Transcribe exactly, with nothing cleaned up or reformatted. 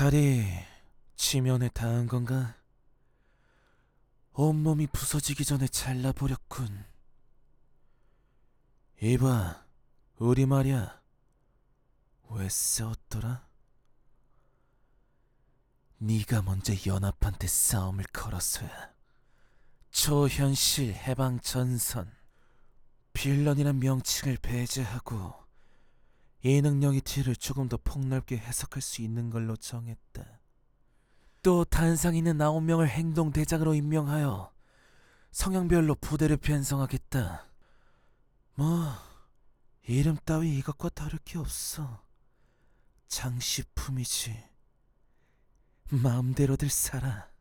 칼이 지면에 닿은 건가? 온몸이 부서지기 전에 잘라버렸군. 이봐, 우리 말이야. 왜 싸웠더라? 네가 먼저 연합한테 싸움을 걸어서야. 초현실 해방 전선, 빌런이란 명칭을 배제하고 이 능력의 뒤를 조금 더 폭넓게 해석할 수 있는 걸로 정했다. 또 단상 있는 아홉 명을 행동 대장으로 임명하여 성향별로 부대를 편성하겠다. 뭐 이름 따위 이것과 다를 게 없어. 장식품이지. 마음대로들 살아.